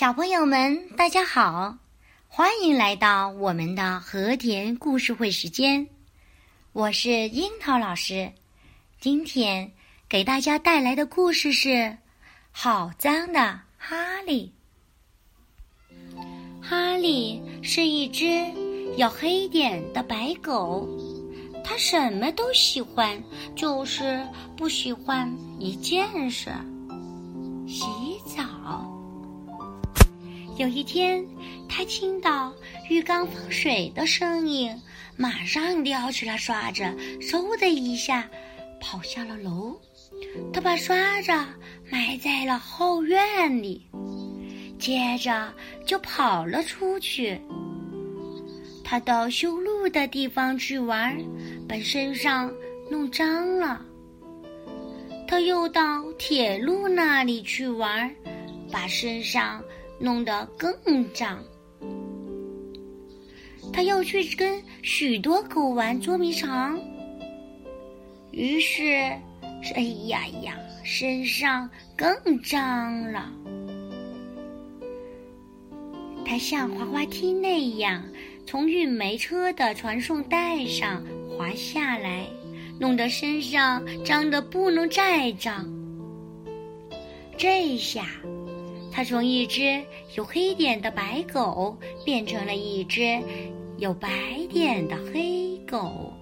小朋友们，大家好，欢迎来到我们的和田故事会时间。我是樱桃老师，今天给大家带来的故事是《好脏的哈利》。哈利是一只有黑点的白狗，它什么都喜欢，就是不喜欢一件事——洗澡。有一天，他听到浴缸放水的声音，马上叼起了刷子，嗖的一下跑下了楼。他把刷子埋在了后院里，接着就跑了出去。他到修路的地方去玩，把身上弄脏了。他又到铁路那里去玩，把身上弄得更脏。他又去跟许多狗玩捉迷藏，于是哎呀，身上更脏了。他像滑滑梯那样从运煤车的传送带上滑下来，弄得身上脏得不能再脏。这下他从一只有黑点的白狗变成了一只有白点的黑狗。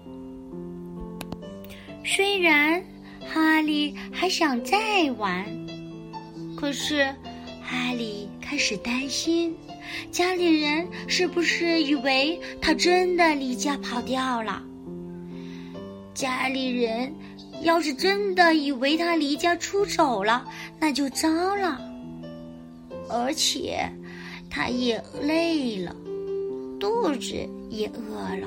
虽然哈利还想再玩，可是哈利开始担心，家里人是不是以为他真的离家跑掉了？家里人要是真的以为他离家出走了，那就糟了。而且他也累了，肚子也饿了。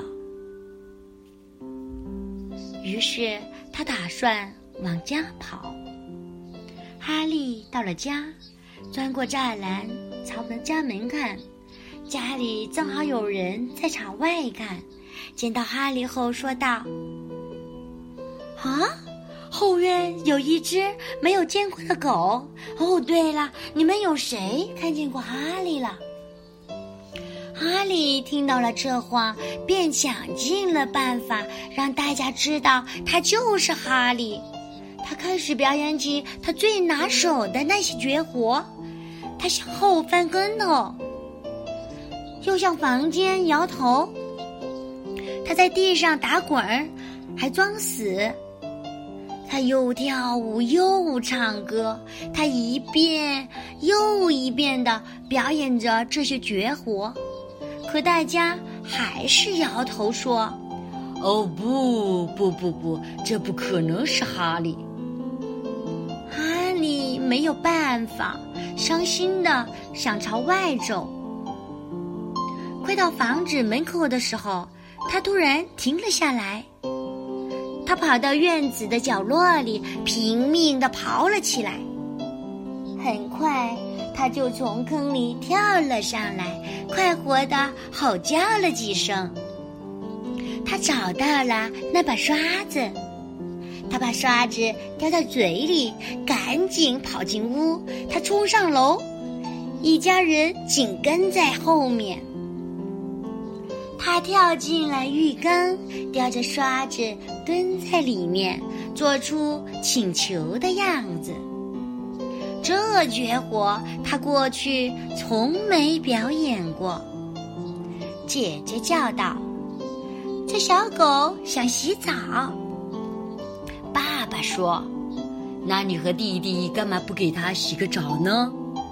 于是他打算往家跑。哈利到了家，钻过栅栏朝着家门看，家里正好有人在朝外看。见到哈利后说道：啊，后院有一只没有见过的狗。哦，对了，你们有谁看见过哈利了？哈利听到了这话，便想尽了办法让大家知道他就是哈利。他开始表演起他最拿手的那些绝活。他向后翻跟头，又向房间摇头，他在地上打滚，还装死。他又跳舞又唱歌，他一遍又一遍地表演着这些绝活，可大家还是摇头说：哦，不，这不可能是哈利。哈利没有办法，伤心地想朝外走。快到房子门口的时候，他突然停了下来。他跑到院子的角落里，拼命地刨了起来。很快，他就从坑里跳了上来，快活地吼叫了几声。他找到了那把刷子，他把刷子叼到嘴里，赶紧跑进屋。他冲上楼，一家人紧跟在后面。他跳进了浴缸，叼着刷子蹲在里面，做出请求的样子。这绝活他过去从没表演过。姐姐叫道：这小狗想洗澡。爸爸说：那你和弟弟干嘛不给它洗个澡呢？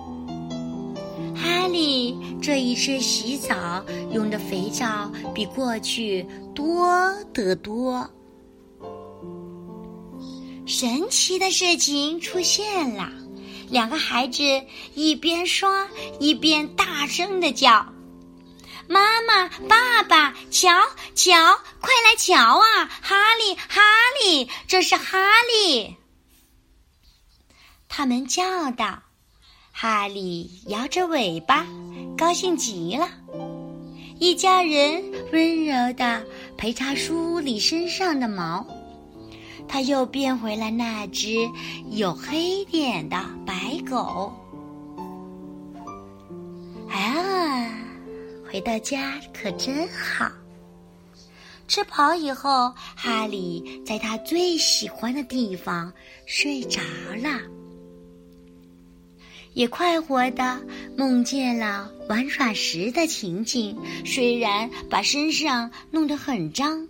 哈利这一次洗澡用的肥皂比过去多得多。神奇的事情出现了，两个孩子一边刷一边大声地叫：妈妈，爸爸，瞧，快来瞧啊！哈利，这是哈利！他们叫道。哈利摇着尾巴，高兴极了。一家人温柔地陪他梳理身上的毛。他又变回了那只有黑点的白狗。 啊，回到家可真好。吃饱以后，哈利在他最喜欢的地方睡着了，也快活地梦见了玩耍时的情景，虽然把身上弄得很脏。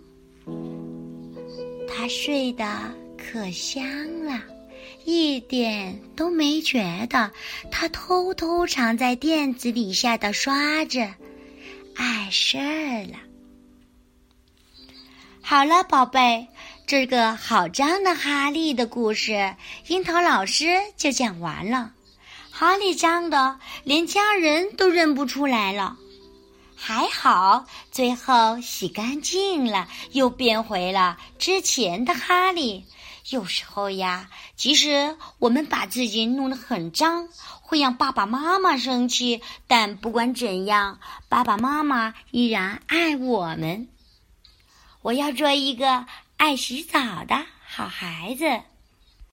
他睡得可香了，一点都没觉得他偷偷藏在垫子底下的刷子碍事儿了。好了，宝贝，这个好脏的哈利的故事，樱桃老师就讲完了。哈利脏的连家人都认不出来了，还好最后洗干净了，又变回了之前的哈利。有时候呀，即使我们把自己弄得很脏，会让爸爸妈妈生气，但不管怎样，爸爸妈妈依然爱我们。我要做一个爱洗澡的好孩子。